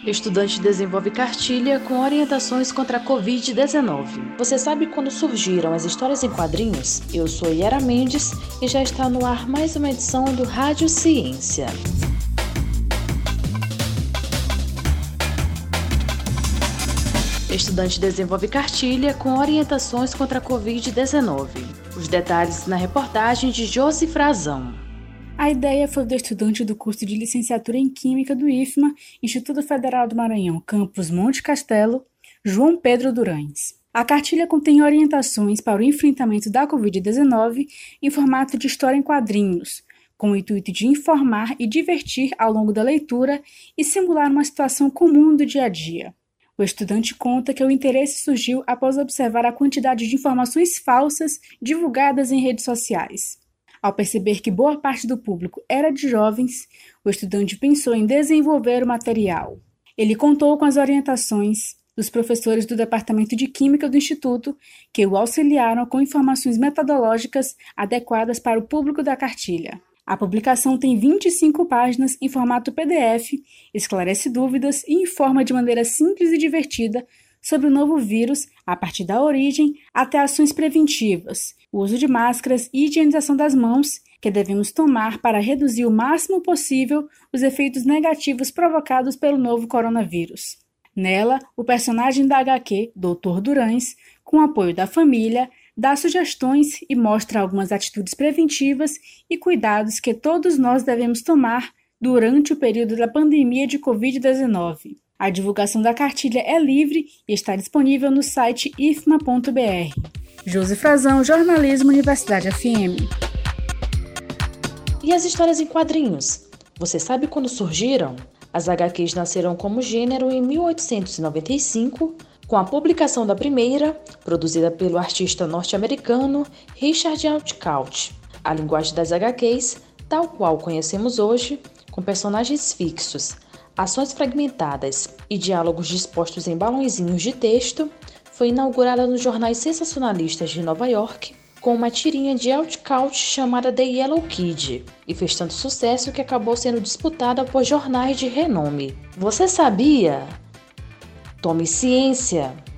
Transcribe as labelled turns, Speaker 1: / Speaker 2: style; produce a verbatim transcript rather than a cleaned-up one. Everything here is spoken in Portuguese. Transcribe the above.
Speaker 1: Estudante desenvolve cartilha com orientações contra a covid dezenove. Você sabe quando surgiram as histórias em quadrinhos? Eu sou Yara Mendes e já está no ar mais uma edição do Rádio Ciência. Estudante desenvolve cartilha com orientações contra a covid dezenove. Os detalhes na reportagem de Josi Frazão.
Speaker 2: A ideia foi do estudante do curso de licenciatura em Química do I F M A, Instituto Federal do Maranhão, campus Monte Castelo, João Pedro Durães. A cartilha contém orientações para o enfrentamento da covid dezenove em formato de história em quadrinhos, com o intuito de informar e divertir ao longo da leitura e simular uma situação comum do dia a dia. O estudante conta que o interesse surgiu após observar a quantidade de informações falsas divulgadas em redes sociais. Ao perceber que boa parte do público era de jovens, o estudante pensou em desenvolver o material. Ele contou com as orientações dos professores do Departamento de Química do Instituto, que o auxiliaram com informações metodológicas adequadas para o público da cartilha. A publicação tem vinte e cinco páginas em formato P D F, esclarece dúvidas e informa de maneira simples e divertida sobre o novo vírus, a partir da origem até ações preventivas, o uso de máscaras e higienização das mãos que devemos tomar para reduzir o máximo possível os efeitos negativos provocados pelo novo coronavírus. Nela, o personagem da agá quê, doutor Durães, com apoio da família, dá sugestões e mostra algumas atitudes preventivas e cuidados que todos nós devemos tomar durante o período da pandemia de covid dezenove. A divulgação da cartilha é livre e está disponível no site i f m a ponto b r. Josi Frazão, Jornalismo, Universidade F M.
Speaker 1: E as histórias em quadrinhos? Você sabe quando surgiram? As agá quês nasceram como gênero em mil oitocentos e noventa e cinco, com a publicação da primeira, produzida pelo artista norte-americano Richard Outcault. A linguagem das agá quês, tal qual conhecemos hoje, com personagens fixos, ações fragmentadas e diálogos dispostos em balõezinhos de texto, foi inaugurada nos jornais sensacionalistas de Nova York com uma tirinha de Outcault chamada The Yellow Kid, e fez tanto sucesso que acabou sendo disputada por jornais de renome. Você sabia? Tome ciência!